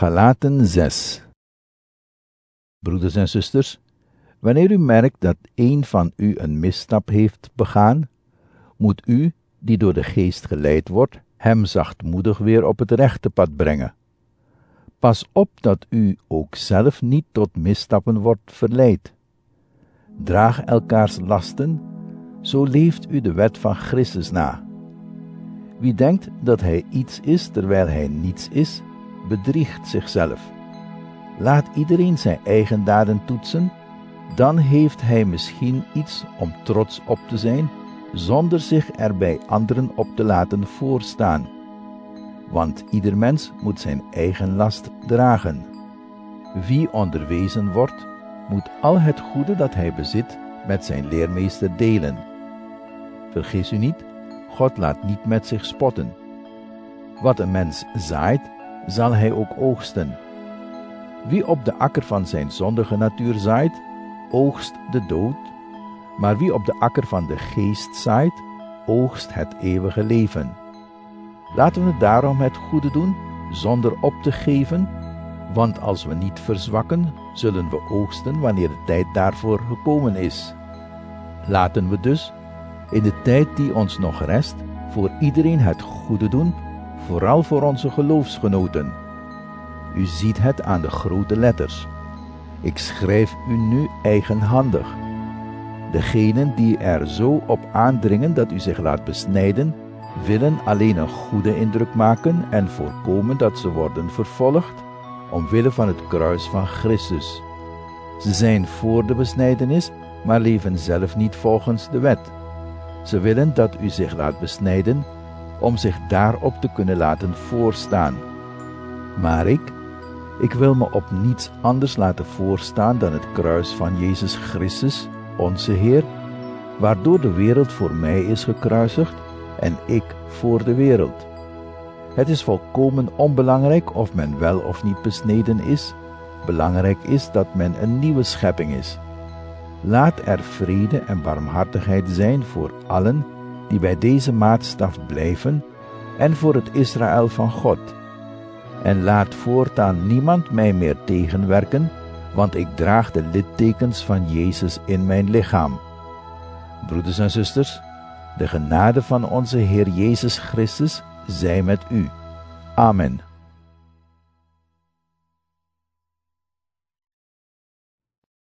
Galaten 6. Broeders en zusters, wanneer u merkt dat een van u een misstap heeft begaan, moet u, die door de Geest geleid wordt, hem zachtmoedig weer op het rechte pad brengen. Pas op dat u ook zelf niet tot misstappen wordt verleid. Draag elkaars lasten, zo leeft u de wet van Christus na. Wie denkt dat hij iets is terwijl hij niets is, bedriegt zichzelf. Laat iedereen zijn eigen daden toetsen, dan heeft hij misschien iets om trots op te zijn, zonder zich er bij anderen op te laten voorstaan. Want ieder mens moet zijn eigen last dragen. Wie onderwezen wordt, moet al het goede dat hij bezit met zijn leermeester delen. Vergis u niet, God laat niet met zich spotten. Wat een mens zaait, zal hij ook oogsten. Wie op de akker van zijn zondige natuur zaait, oogst de dood, maar wie op de akker van de Geest zaait, oogst het eeuwige leven. Laten we daarom het goede doen, zonder op te geven, want als we niet verzwakken, zullen we oogsten wanneer de tijd daarvoor gekomen is. Laten we dus, in de tijd die ons nog rest, voor iedereen het goede doen, vooral voor onze geloofsgenoten. U ziet het aan de grote letters. Ik schrijf u nu eigenhandig. Degenen die er zo op aandringen dat u zich laat besnijden, willen alleen een goede indruk maken en voorkomen dat ze worden vervolgd, omwille van het kruis van Christus. Ze zijn voor de besnijdenis, maar leven zelf niet volgens de wet. Ze willen dat u zich laat besnijden, om zich daarop te kunnen laten voorstaan. Maar ik wil me op niets anders laten voorstaan dan het kruis van Jezus Christus, onze Heer, waardoor de wereld voor mij is gekruisigd en ik voor de wereld. Het is volkomen onbelangrijk of men wel of niet besneden is. Belangrijk is dat men een nieuwe schepping is. Laat er vrede en barmhartigheid zijn voor allen die bij deze maatstaf blijven en voor het Israël van God. En laat voortaan niemand mij meer tegenwerken, want ik draag de littekens van Jezus in mijn lichaam. Broeders en zusters, de genade van onze Heer Jezus Christus zij met u. Amen.